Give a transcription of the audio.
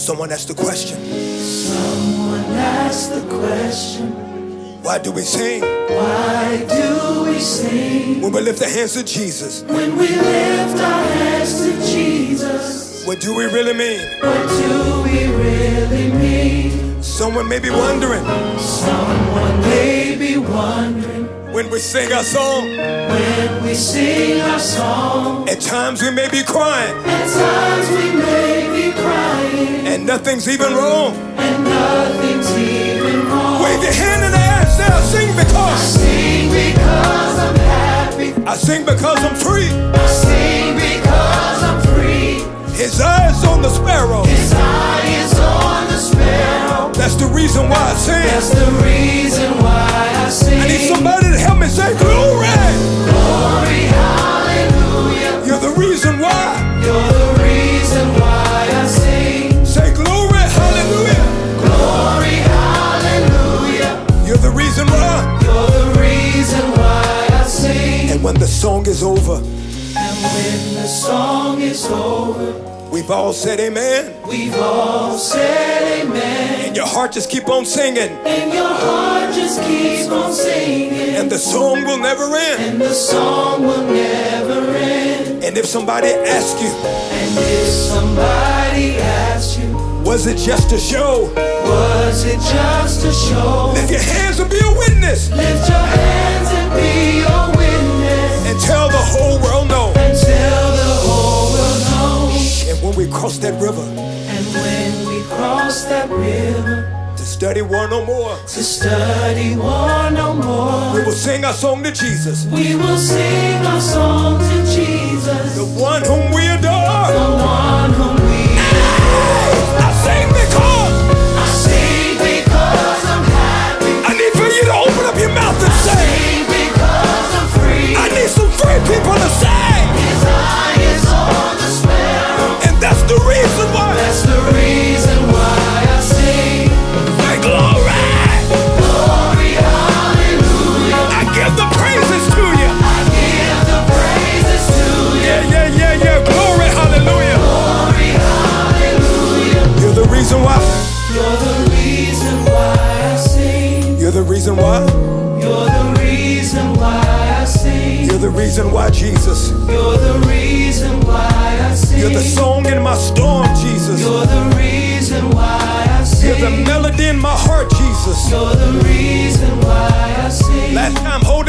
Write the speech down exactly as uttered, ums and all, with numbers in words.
Someone asked the question. Someone asked the question. Why do we sing? Why do we sing? When we lift the hands to Jesus. When we lift our hands to Jesus. What do we really mean? What do we really mean? Someone may be wondering. Someone may be wondering. When we sing our song. When we sing our song. At times we may be crying. At times we may be crying. And nothing's even wrong. And nothing's even wrong. Wave your hand in the air and say, I sing because. I sing because I'm happy. I sing because I'm free. I sing because I'm free. His eye is on the sparrow. His eye is on the sparrow. That's the reason why I sing. That's the reason why I sing. I need somebody to help me say glory. Glory, hallelujah. You're the reason why. You're the reason why I sing. Say glory, hallelujah. Glory, hallelujah. You're the reason why. You're the reason why I sing. And when the song is over. And when the song is over. We've all said amen. We've all said amen. And your heart just keep on singing. And your heart just keeps on singing. And the song will never end. And the song will never end. And if somebody asks you. And if somebody asks you. Was it just a show? Was it just a show? Lift your hands and be a witness. Lift your hands and be a witness. And tell the whole world no. And tell the whole world no. And when we cross that river. And when we cross that river. To study war no more. To study war no more. We will sing our song to Jesus. We will sing our song to Jesus. The one whom we adore. The one whom we adore. I sing because. I sing because I'm happy. I need for you to open up your mouth and say. I sing because I'm free. I need some free people to say. His eye is on the sparrow. And that's the reason why. That's the reason why I sing. Say glory. Glory, hallelujah. I give the praises to you. I give the praises to you. Yeah, yeah, yeah, yeah. Glory, hallelujah. Glory, hallelujah. You're the reason why. You're the reason why I sing. You're the reason why. You're the reason why I sing. You're the reason why, Jesus. You're the reason why I sing. You're the song in my storm, Jesus. You're the reason why I sing. You're the melody in my heart, Jesus. You're the reason why I sing. Last time, hold